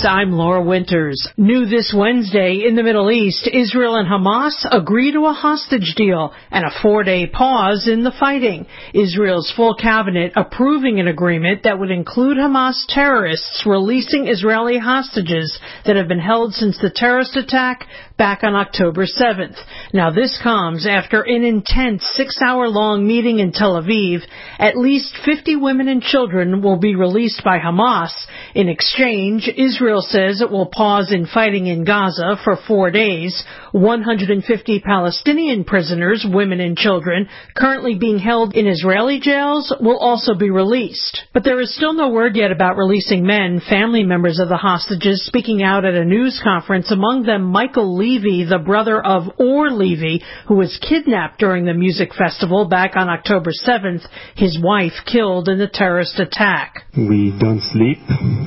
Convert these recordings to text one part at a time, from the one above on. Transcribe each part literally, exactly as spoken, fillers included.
News, I'm Laura Winters. New this Wednesday in the Middle East, Israel and Hamas agree to a hostage deal and a four-day pause in the fighting. Israel's full cabinet approving an agreement that would include Hamas terrorists releasing Israeli hostages that have been held since the terrorist attack back on October seventh. Now this comes after an intense six-hour-long meeting in Tel Aviv. At least fifty women and children will be released by Hamas. In exchange, Israel says it will pause in fighting in Gaza for four days. one hundred fifty Palestinian prisoners, women and children, currently being held in Israeli jails will also be released. But there is still no word yet about releasing men, family members of the hostages speaking out at a news conference, among them Michael Levy, the brother of Or Levy, who was kidnapped during the music festival back on October seventh, his wife killed in the terrorist attack. We don't sleep,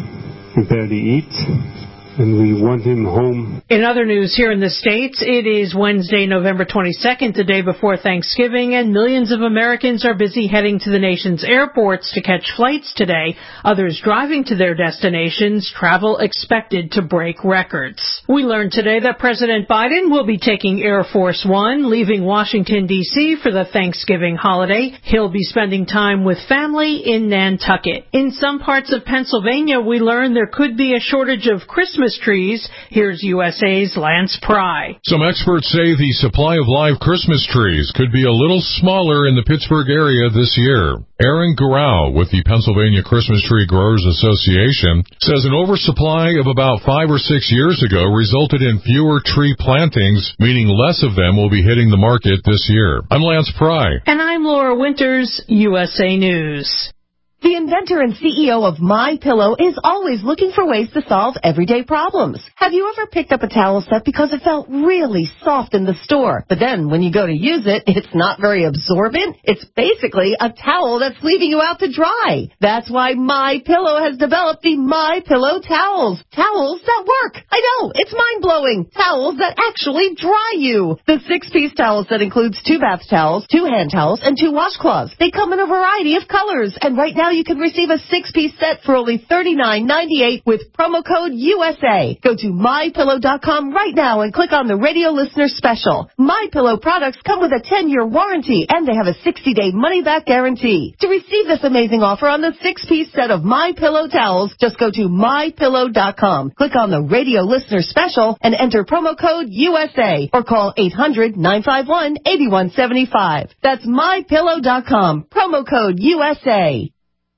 we barely eat, and we want him home. In other news here in the States, it is Wednesday, November twenty-second, the day before Thanksgiving, and millions of Americans are busy heading to the nation's airports to catch flights today. Others driving to their destinations, travel expected to break records. We learned today that President Biden will be taking Air Force One, leaving Washington, D C for the Thanksgiving holiday. He'll be spending time with family in Nantucket. In some parts of Pennsylvania, we learned there could be a shortage of Christmas trees. Here's U S A's Lance Pry. Some experts say the supply of live Christmas trees could be a little smaller in the Pittsburgh area this year. Aaron Garau with the Pennsylvania Christmas Tree Growers Association says an oversupply of about five or six years ago resulted in fewer tree plantings, meaning less of them will be hitting the market this year. I'm Lance Pry. And I'm Laura Winters, U S A News. The inventor and C E O of MyPillow is always looking for ways to solve everyday problems. Have you ever picked up a towel set because it felt really soft in the store, but then when you go to use it, it's not very absorbent? It's basically a towel that's leaving you out to dry. That's why MyPillow has developed the MyPillow towels. Towels that work. I know, it's mind-blowing. Towels that actually dry you. The six-piece towel set includes two bath towels, two hand towels, and two washcloths. They come in a variety of colors, and right now you can receive a six-piece set for only thirty-nine ninety-eight with promo code U S A. Go to my pillow dot com right now and click on the radio listener special. MyPillow products come with a ten-year warranty, and they have a sixty-day money-back guarantee. To receive this amazing offer on the six-piece set of MyPillow towels, just go to my pillow dot com, click on the radio listener special, and enter promo code U S A, or call eight hundred nine five one eight one seven five. That's my pillow dot com, promo code U S A.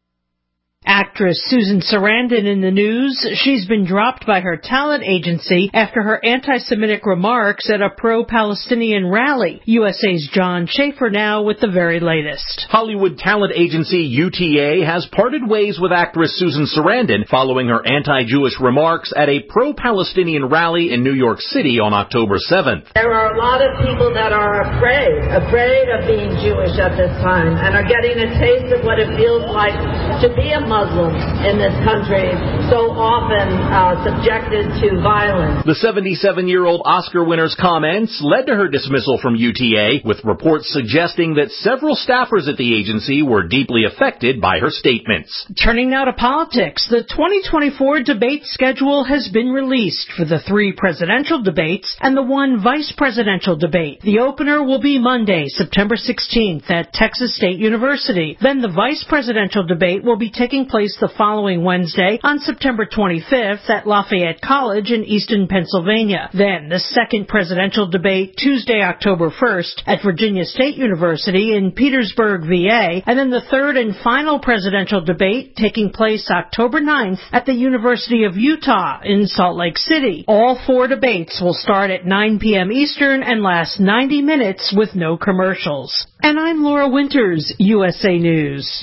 Actress Susan Sarandon in the news. She's been dropped by her talent agency after her anti-Semitic remarks at a pro-Palestinian rally. U S A's John Schaefer now with the very latest. Hollywood talent agency U T A has parted ways with actress Susan Sarandon following her anti-Jewish remarks at a pro-Palestinian rally in New York City on October seventh. There are a lot of people that are afraid, afraid of being Jewish at this time, and are getting a taste of what it feels like to be a Muslim in this country, so often uh, subjected to violence. The seventy-seven-year-old Oscar winner's comments led to her dismissal from U T A, with reports suggesting that several staffers at the agency were deeply affected by her statements. Turning now to politics, the twenty twenty-four debate schedule has been released for the three presidential debates and the one vice presidential debate. The opener will be Monday, September sixteenth at Texas State University. Then the vice presidential debate will be taking place the following Wednesday on September twenty-fifth at Lafayette College in Easton, Pennsylvania. Then the second presidential debate Tuesday, October first at Virginia State University in Petersburg, V A, and then the third and final presidential debate taking place October ninth at the University of Utah in Salt Lake City. All four debates will start at nine p.m. Eastern and last ninety minutes with no commercials. And I'm Laura Winters, U S A News.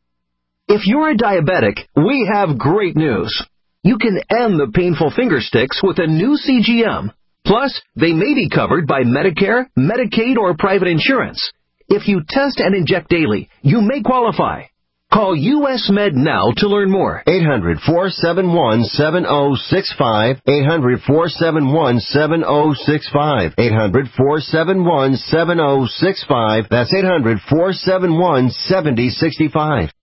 If you're a diabetic, we have great news. You can end the painful finger sticks with a new C G M. Plus, they may be covered by Medicare, Medicaid, or private insurance. If you test and inject daily, you may qualify. Call U S Med now to learn more. eight hundred four seven one seven zero six five. eight hundred four seven one seven zero six five. eight hundred four seven one seven zero six five. That's eight hundred four seven one seven zero six five.